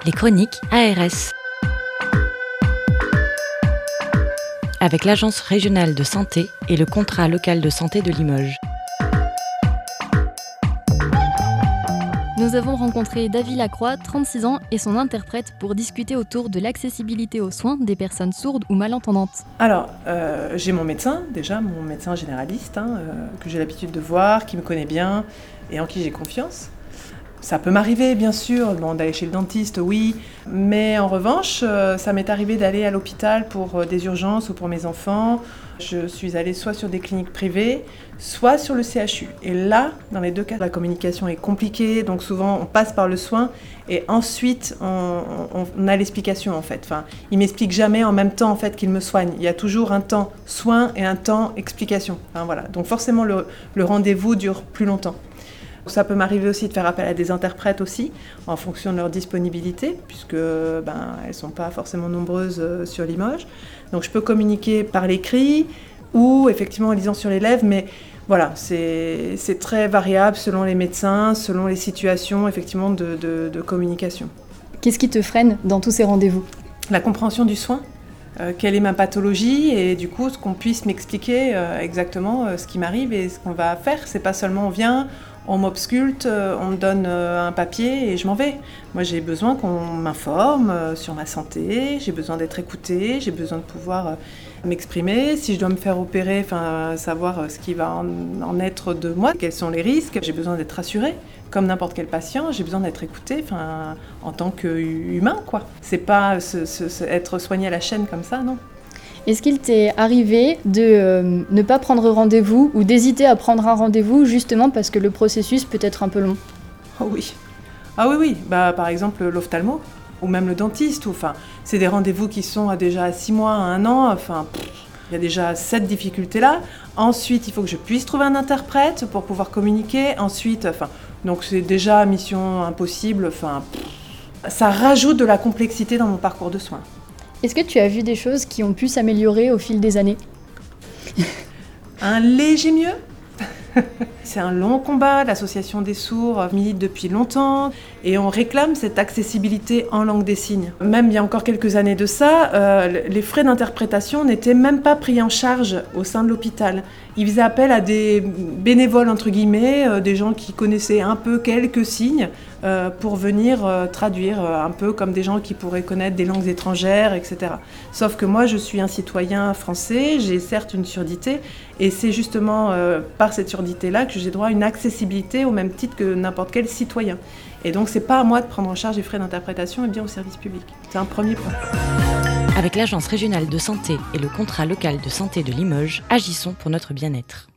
Les chroniques ARS. Avec l'Agence régionale de santé et le contrat local de santé de Limoges. Nous avons rencontré David Lacroix, 36 ans, et son interprète pour discuter autour de l'accessibilité aux soins des personnes sourdes ou malentendantes. Alors, j'ai mon médecin généraliste, que j'ai l'habitude de voir, qui me connaît bien et en qui j'ai confiance. Ça peut m'arriver, bien sûr, d'aller chez le dentiste, oui, mais en revanche, ça m'est arrivé d'aller à l'hôpital pour des urgences ou pour mes enfants. Je suis allée soit sur des cliniques privées, soit sur le CHU. Et là, dans les deux cas, la communication est compliquée, donc souvent on passe par le soin et ensuite on a l'explication en fait. Enfin, il m'explique jamais en même temps en fait qu'il me soigne. Il y a toujours un temps soin et un temps explication. Voilà. Donc forcément le rendez-vous dure plus longtemps. Ça peut m'arriver aussi de faire appel à des interprètes aussi, en fonction de leur disponibilité, puisque elles ne sont pas forcément nombreuses sur Limoges. Donc je peux communiquer par l'écrit ou effectivement en lisant sur les lèvres, mais voilà, c'est très variable selon les médecins, selon les situations effectivement de communication. Qu'est-ce qui te freine dans tous ces rendez-vous ? La compréhension du soin. Quelle est ma pathologie et du coup qu'on puisse m'expliquer exactement ce qui m'arrive et ce qu'on va faire. C'est pas seulement on vient, on m'ausculte, on me donne un papier et je m'en vais. Moi j'ai besoin qu'on m'informe sur ma santé, j'ai besoin d'être écoutée, j'ai besoin de pouvoir m'exprimer. Si je dois me faire opérer, savoir ce qui va en être de moi, quels sont les risques, j'ai besoin d'être rassurée. Comme n'importe quel patient, j'ai besoin d'être écoutée en tant qu'humain, quoi. C'est pas être soigné à la chaîne comme ça, non. Est-ce qu'il t'est arrivé de ne pas prendre rendez-vous ou d'hésiter à prendre un rendez-vous justement parce que le processus peut être un peu long ? Oh oui. Ah oui. Par exemple, l'ophtalmo ou même le dentiste. C'est des rendez-vous qui sont déjà à 6 mois, à 1 an. Il y a déjà cette difficulté-là. Ensuite, il faut que je puisse trouver un interprète pour pouvoir communiquer. Ensuite, donc c'est déjà mission impossible. Ça rajoute de la complexité dans mon parcours de soins. Est-ce que tu as vu des choses qui ont pu s'améliorer au fil des années ? Un léger mieux. C'est un long combat, l'association des sourds milite depuis longtemps et on réclame cette accessibilité en langue des signes. Même il y a encore quelques années de ça, les frais d'interprétation n'étaient même pas pris en charge au sein de l'hôpital. Ils faisaient appel à des bénévoles, entre guillemets, des gens qui connaissaient un peu quelques signes pour venir traduire, un peu comme des gens qui pourraient connaître des langues étrangères, etc. Sauf que moi, je suis un citoyen français, j'ai certes une surdité, et c'est justement par cette surdité-là que j'ai droit à une accessibilité au même titre que n'importe quel citoyen. Et donc, c'est pas à moi de prendre en charge les frais d'interprétation, mais bien au service public. C'est un premier point. Avec l'Agence régionale de santé et le contrat local de santé de Limoges, agissons pour notre bien-être.